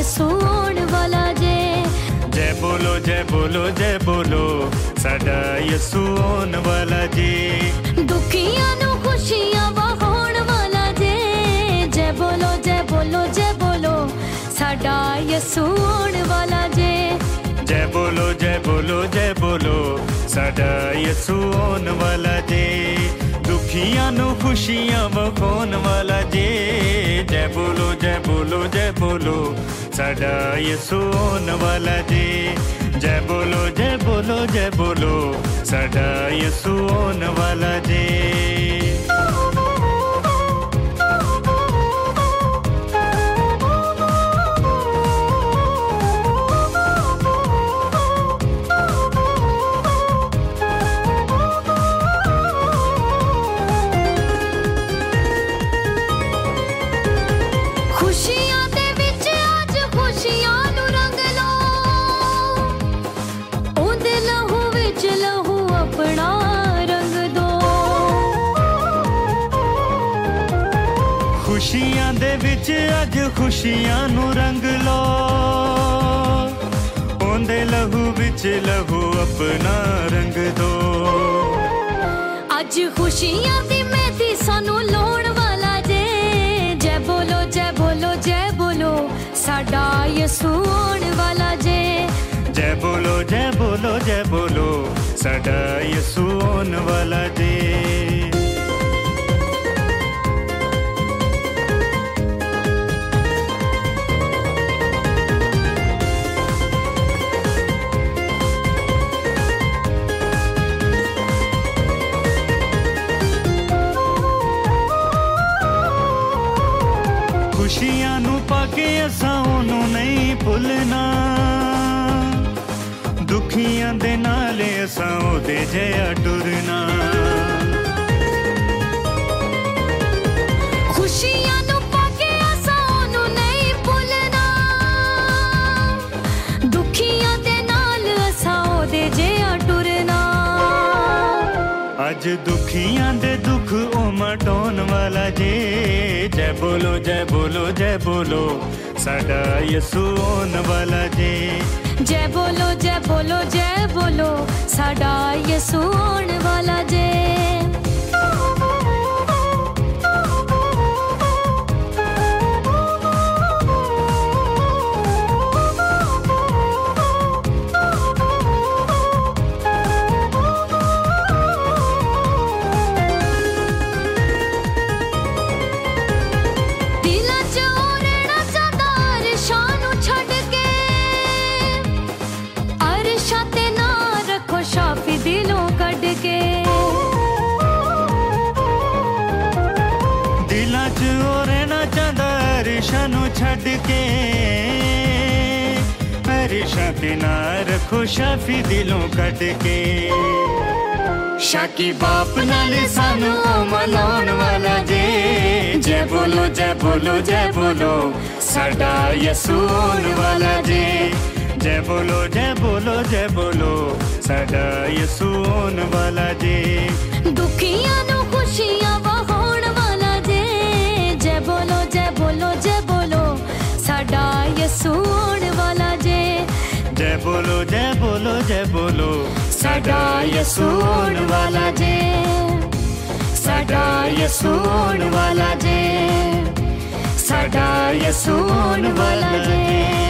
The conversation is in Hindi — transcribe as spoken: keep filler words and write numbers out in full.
यसू आउण वाला जे। जय बोलो जय बोलो जय बोलो साडा यसू आउण वाला जे। दुखियां नू खुशियां वहाउण वाला जे। जय बोलो जय बोलो जय बोलो साडा यसू आउण वाला जे। जय बोलो जय बोलो जय बोलो साडा यसू आउण वाला जे। दुखियां नू खुशियां वखाउण वाला जे। जय बोलो जय बोलो जय बोलो साडा यसू आउण वाला जे। जय बोलो जय बोलो जय बोलो साडा यसू आउण वाला जे। खुशियां दे विच अज खुशियां नू रंग लो। ओंदे लहू विच लहू अपना रंग दो। अज खुशियां दी मेहंदी सानू लाउण वाला जे। जय बोलो जय बोलो जय बोलो साडा यसू आउण वाला जे। जय बोलो जय बोलो जय बोलो साडा यसू आउण वाला जे। खुशियां नू पाके असां ओनू नहीं भुलना। दुखियां दे नाले असां ओदे जिहा टुरना। खुशियां नू पाके असां ओनू नहीं भुलना। दुखियां दे नाल असां ओदे जिहा टुरना। अज दुखियां दे दुख ओ मटाउण वाला जे। जय बोलो जय बोलो जय बोलो साडा यसू आउण वाला जे। जय बोलो जय बोलो जय बोलो साडा यसू आउण वाला जे। अरिशा नू छड़ के अरिशा ते ना रखो शाफी दिलों कट के। शाकी बाप नाल सानू मलाउण वाला जे। जय बोलो जय बोलो जय बोलो साडा यसू आउण वाला जे। जय बोलो जय बोलो जय बोलो साडा यसू आउण वाला जे। दुखियां नू खुशियां वहाउण वाला जे। जय बोलो जय बोलो जय बोलो साडा यसू आउण वाला जे। जय बोलो जय बोलो जय बोलो साडा यसू आउण वाला जे। साडा यसू आउण वाला जे। साडा यसू आउण वाला जे।